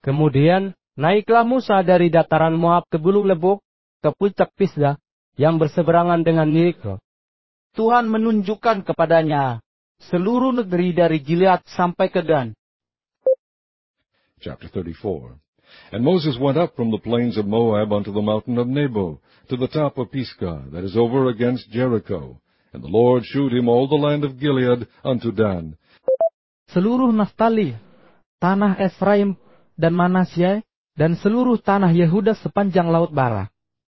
Kemudian naiklah Musa dari dataran Moab ke Bulu Lebuk, ke puncak Pisgah, yang berseberangan dengan Yeriko. Tuhan menunjukkan kepadanya seluruh negeri dari Gilead sampai ke Dan. Chapter 34. And Moses went up from the plains of Moab unto the mountain of Nebo, to the top of Pisgah, that is over against Jericho. And the Lord shewed him all the land of Gilead unto Dan. Seluruh Naftali, tanah Efraim dan Manasye, dan seluruh tanah Yehuda sepanjang laut Bara.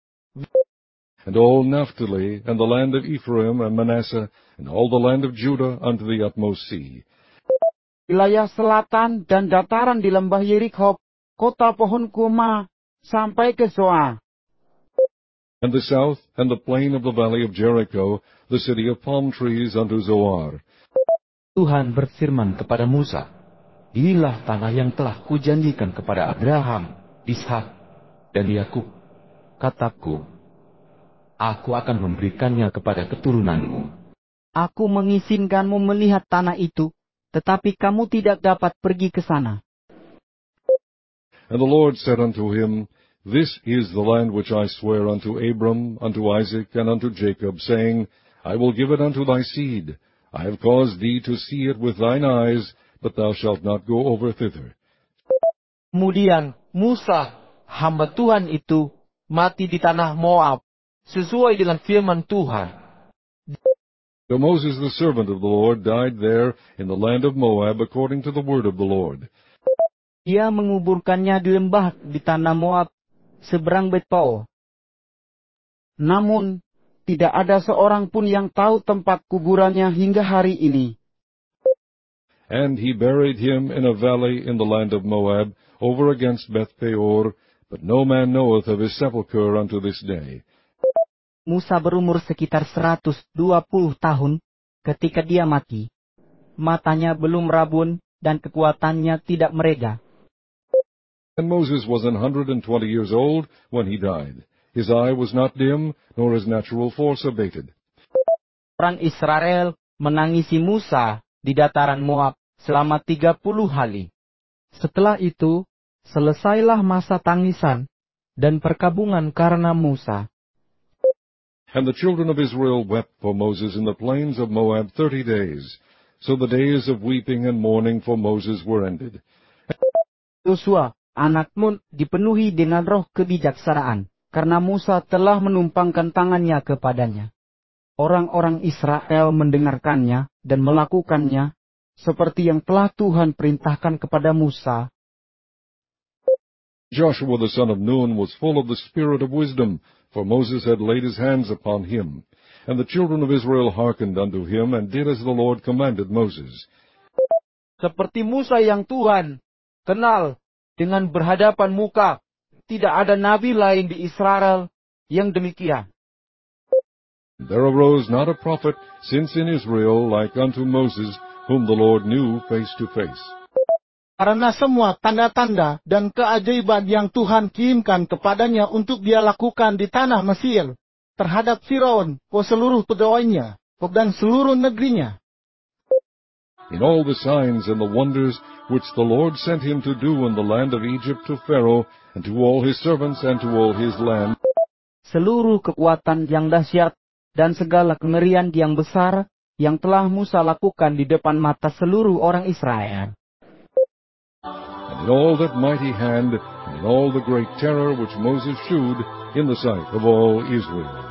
And all Naphtali, and the land of Ephraim and Manasseh, and all the land of Judah unto the utmost sea. Wilayah selatan dan dataran di lembah Yerikho, kota pohon kurma, sampai ke Zoar. And the south, and the plain of the valley of Jericho, the city of palm trees unto Zoar. Tuhan berfirman kepada Musa, inilah tanah yang telah kujanjikan kepada Abraham, Ishak, dan Yakub. Kataku, aku akan memberikannya kepada keturunanmu. Aku mengizinkanmu melihat tanah itu, tetapi kamu tidak dapat pergi ke sana. And the Lord said unto him, This is the land which I swear unto Abram, unto Isaac, and unto Jacob, saying, I will give it unto thy seed. I have caused thee to see it with thine eyes, but thou shalt not go over thither. Kemudian Musa, hamba Tuhan itu, mati di tanah Moab, sesuai dengan firman Tuhan. So Moses the servant of the Lord died there in the land of Moab according to the word of the Lord. Dia menguburkannya di lembah di tanah Moab, seberang Bet-peor. Namun, tidak ada seorang pun yang tahu tempat kuburannya hingga hari ini. And he buried him in a valley in the land of Moab, over against Beth-peor, but no man knoweth of his sepulchre unto this day. Musa berumur sekitar 120 tahun ketika dia mati. Matanya belum rabun dan kekuatannya tidak mereda. And Moses was 120 years old when he died. His eye was not dim, nor his natural force abated. Orang Israel menangisi Musa di dataran Moab selama 30 hari. Setelah itu, selesailah masa tangisan dan perkabungan karena Musa. And the children of Israel wept for Moses in the plains of Moab 30 days. So the days of weeping and mourning for Moses were ended. Yosua, anakmu dipenuhi dengan roh kebijaksanaan, karena Musa telah menumpangkan tangannya kepadanya. Orang-orang Israel mendengarkannya dan melakukannya, seperti yang telah Tuhan perintahkan kepada Musa. Joshua the son of Nun was full of the spirit of wisdom, for Moses had laid his hands upon him. And the children of Israel hearkened unto him, and did as the Lord commanded Moses. Seperti Musa yang Tuhan kenal dengan berhadapan muka, tidak ada nabi lain di Israel yang demikian. There arose not a prophet since in Israel like unto Moses, whom the Lord knew face to face. Karena semua tanda-tanda dan keajaiban yang Tuhan kirimkan kepadanya untuk dia lakukan di tanah Mesir, terhadap Firaun, seluruh pegawainya, dan seluruh negerinya. In all the signs and the wonders which the Lord sent him to do in the land of Egypt to Pharaoh, and to all his servants and to all his land. Seluruh kekuatan yang dahsyat dan segala kengerian yang besar yang telah Musa lakukan di depan mata seluruh orang Israel. And in all that mighty hand, and in all the great terror which Moses shewed in the sight of all Israel.